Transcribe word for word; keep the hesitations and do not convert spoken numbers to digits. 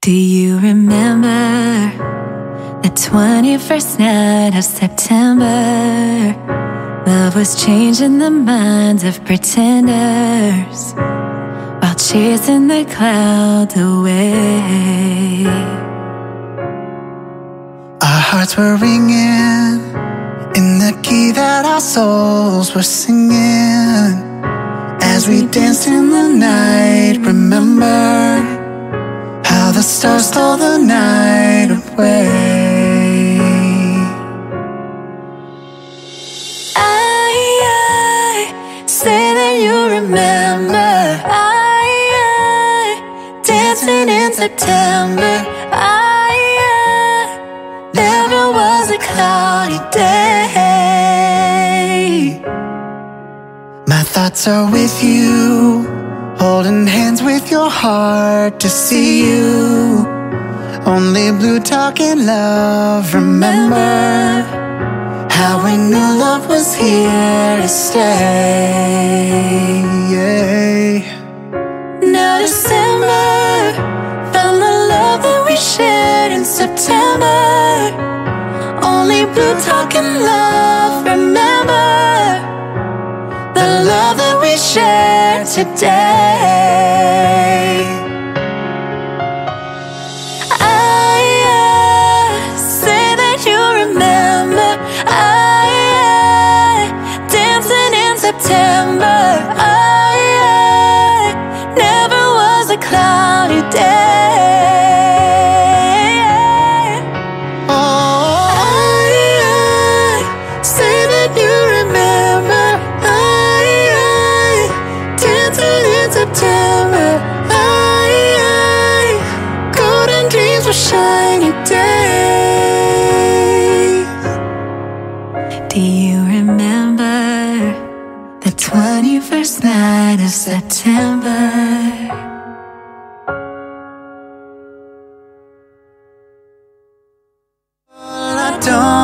Do you remember the twenty-first night of September? Love was changing the minds of pretenders while chasing the clouds away. Our hearts were ringing in the key that our souls were singing as we danced in the night. Remember how the stars stole the night away. I, I say that you remember. I, I dancing in September. I, I never was a cloudy day. My thoughts are with you, holding hands with your heart to see you. Only blue talking love. Remember how we knew love was here to stay. Now December found the love that we shared in September. Only blue talking love. Remember the love that we shared today. I, I say that you remember. I, I dancing in September. I, I never was a cloudy day. Oh, I, I say that you remember. September, I, I, golden dreams were shiny days. Do you remember the twenty-first night of September? I don't